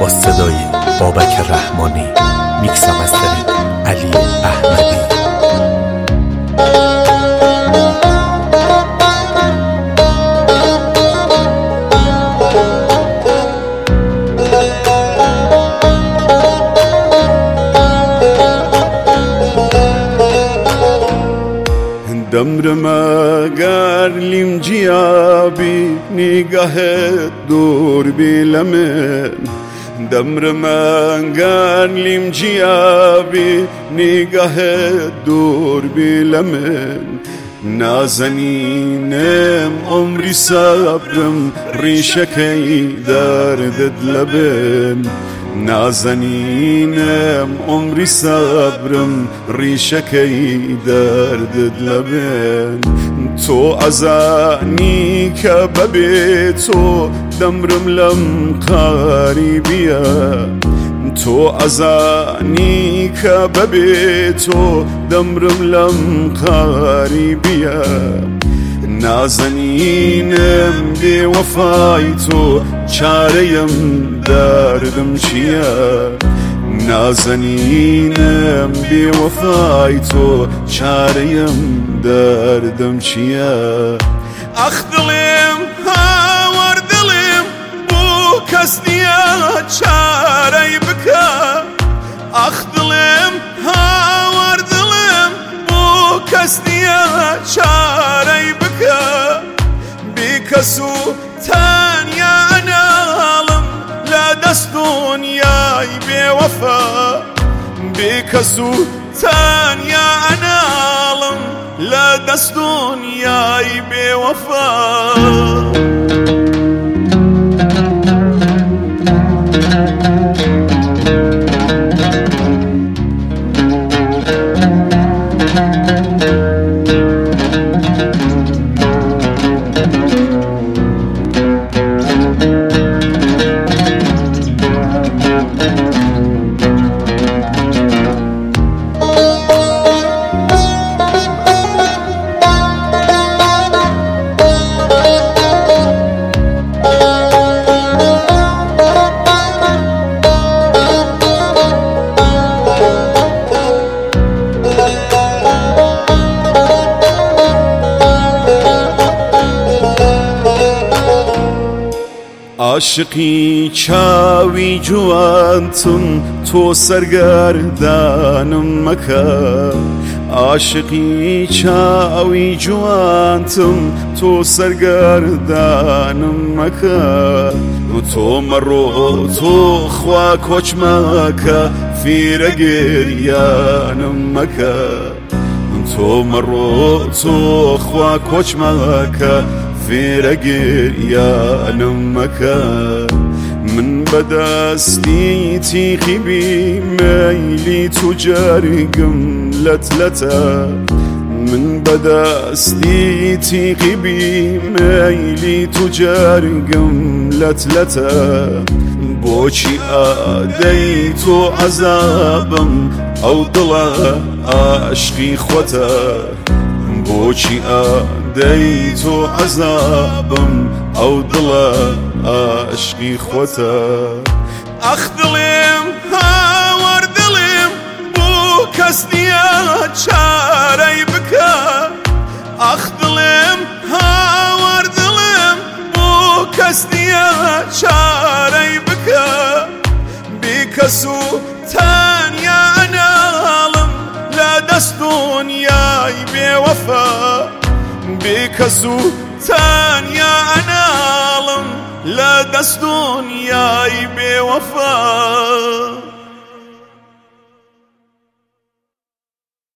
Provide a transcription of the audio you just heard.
صدای بابک رحمانی، میکس و مسترینگ علی احمدی. دمرما قارلیم جیابی نگاهت دور بیلمن، دمرما قارلیم جیابی نگاهت دور بیلمن. نازنینم عمری صبرم ریشکی دردت لبن، نازنینم عمری صبرم ریشکی دردت لبن. تو ازانی که ببی تو دمرم لم قریبیه، تو ازانی که ببی تو دمرم لم قریبیه. نازنینم بی وفای تو چاریم دردم چیه، نازنینم بی وفای تو چاریم دردم چیه. اخ دلیم هاور دلیم بو کس نیا چاری بکه، اخ دلیم هاور دلیم بو کس نیا چاری بکه. بکسو تانیا نالم لا دست دنیای بی وفا، بکسو تانیا نالم لا دست دنیای بی وفا. عاشقی چاوی جوانتون تو سرگردانم مکه، عاشقی چاوی جوانتم تو سرگردانم مکه. تو مرو تو خوا کچ مکه فیر گریانم مکه، تو مرو تو خوا کچ مکه فیر گریانم مکه. من بدستی تیخی بی میلی تو جرگم لتلته، من بدستی تیخی بی میلی تو جرگم لتلته. بوچی آدی تو عذابم او دل عشقی خوته، بوچی آدی تو عذابم او دل عشقی خوته. اخ دلیم هاور دلیم بو کس نیا چاری بکه، اخ دلیم هاور دلیم بو کس نیا چاری بکه. بکسو تانیا نالم لا دست دنیای بی وفا، بکسو تانیا نالم لا دست دنیای بی وفا.